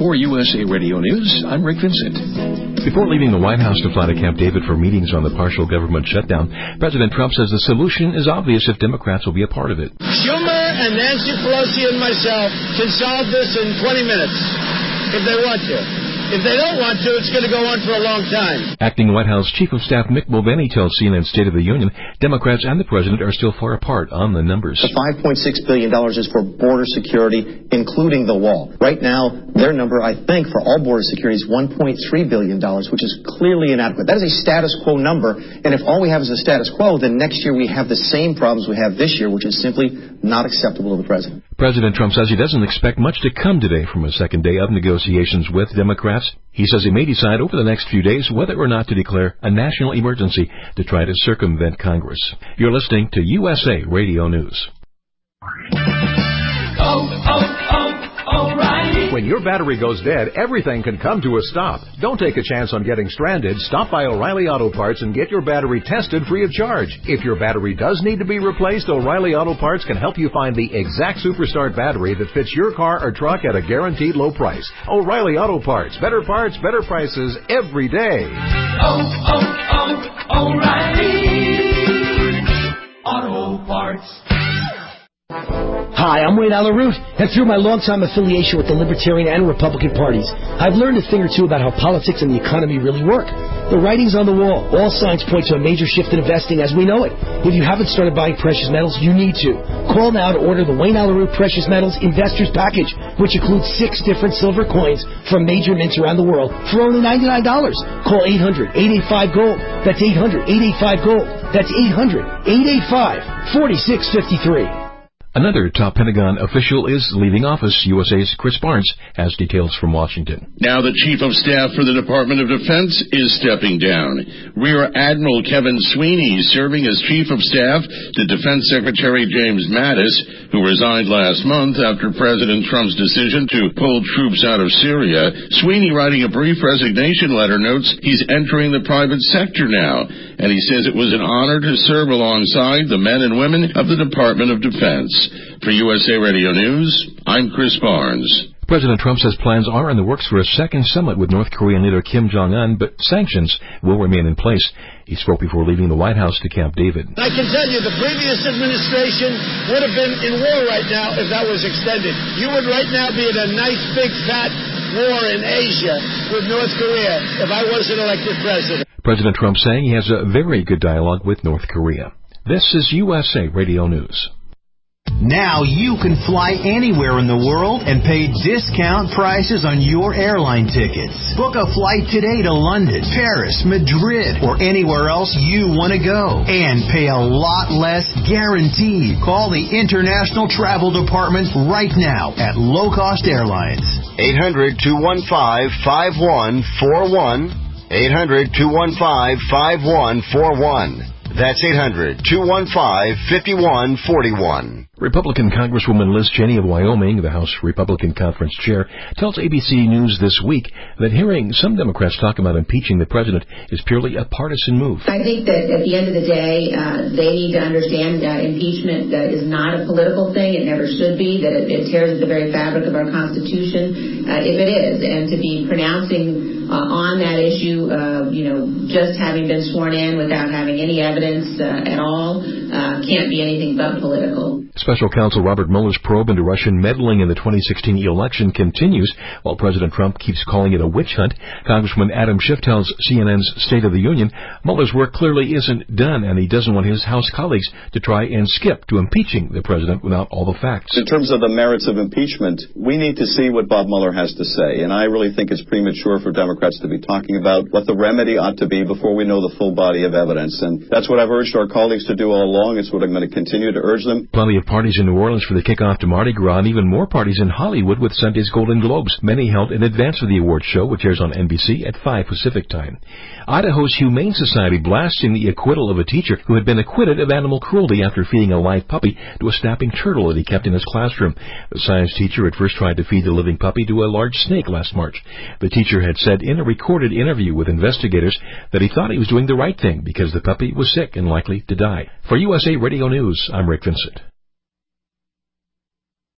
For USA Radio News, I'm Rick Vincent. Before leaving the White House to fly to Camp David for meetings on the partial government shutdown, President Trump says the solution is obvious if Democrats will be a part of it. Schumer and Nancy Pelosi and myself can solve this in 20 minutes if they want to. If they don't want to, it's going to go on for a long time. Acting White House Chief of Staff Mick Mulvaney tells CNN State of the Union Democrats and the president are still far apart on the numbers. The $5.6 billion is for border security, including the wall. Right now, their number, I think, for all border security is $1.3 billion, which is clearly inadequate. That is a status quo number, and if all we have is a status quo, then next year we have the same problems we have this year, which is simply not acceptable to the president. President Trump says he doesn't expect much to come today from a second day of negotiations with Democrats. He says he may decide over the next few days whether or not to declare a national emergency to try to circumvent Congress. You're listening to USA Radio News. O'Reilly. When your battery goes dead, everything can come to a stop. Don't take a chance on getting stranded. Stop by O'Reilly Auto Parts and get your battery tested free of charge. If your battery does need to be replaced, O'Reilly Auto Parts can help you find the exact Superstart battery that fits your car or truck at a guaranteed low price. O'Reilly Auto Parts. Better parts, better prices every day. O'Reilly Auto Parts. Hi, I'm Wayne Allyn Root, and through my longtime affiliation with the Libertarian and Republican parties, I've learned a thing or two about how politics and the economy really work. The writing's on the wall. All signs point to a major shift in investing as we know it. If you haven't started buying precious metals, you need to. Call now to order the Wayne Allyn Root Precious Metals Investors Package, which includes 6 different silver coins from major mints around the world for only $99. Call 800-885-GOLD. That's 800-885-GOLD. That's 800-885-4653. Another top Pentagon official is leaving office. USA's Chris Barnes has details from Washington. Now the Chief of Staff for the Department of Defense is stepping down. Rear Admiral Kevin Sweeney is serving as Chief of Staff to Defense Secretary James Mattis, who resigned last month after President Trump's decision to pull troops out of Syria. Sweeney, writing a brief resignation letter, notes he's entering the private sector now, and he says it was an honor to serve alongside the men and women of the Department of Defense. For USA Radio News, I'm Chris Barnes. President Trump says plans are in the works for a second summit with North Korean leader Kim Jong-un, but sanctions will remain in place. He spoke before leaving the White House to Camp David. I can tell you the previous administration would have been in war right now if that was extended. You would right now be in a nice big fat war in Asia with North Korea if I wasn't elected president. President Trump saying he has a very good dialogue with North Korea. This is USA Radio News. Now you can fly anywhere in the world and pay discount prices on your airline tickets. Book a flight today to London, Paris, Madrid, or anywhere else you want to go. And pay a lot less guaranteed. Call the International Travel Department right now at Low Cost Airlines. 800-215-5141. 800-215-5141. That's 800-215-5141. Republican Congresswoman Liz Cheney of Wyoming, the House Republican Conference chair, tells ABC News this week that hearing some Democrats talk about impeaching the president is purely a partisan move. I think that at the end of the day, they need to understand that impeachment is not a political thing. It never should be, that it tears at the very fabric of our Constitution, if it is. And to be pronouncing on that issue, just having been sworn in without having any evidence at all, can't be anything but political. Special Counsel Robert Mueller's probe into Russian meddling in the 2016 election continues, while President Trump keeps calling it a witch hunt. Congressman Adam Schiff tells CNN's State of the Union Mueller's work clearly isn't done, and he doesn't want his House colleagues to try and skip to impeaching the president without all the facts. In terms of the merits of impeachment, we need to see what Bob Mueller has to say, and I really think it's premature for Democrats to be talking about what the remedy ought to be before we know the full body of evidence, and that's what I've urged our colleagues to do all along. It's what I'm going to continue to urge them. Plenty of parties in New Orleans for the kickoff to Mardi Gras, and even more parties in Hollywood with Sunday's Golden Globes, many held in advance of the awards show, which airs on NBC at 5 Pacific time. Idaho's Humane Society blasting the acquittal of a teacher who had been acquitted of animal cruelty after feeding a live puppy to a snapping turtle that he kept in his classroom. The science teacher had first tried to feed the living puppy to a large snake last March. The teacher had said in a recorded interview with investigators that he thought he was doing the right thing because the puppy was sick and likely to die. For USA Radio News, I'm Rick Vincent.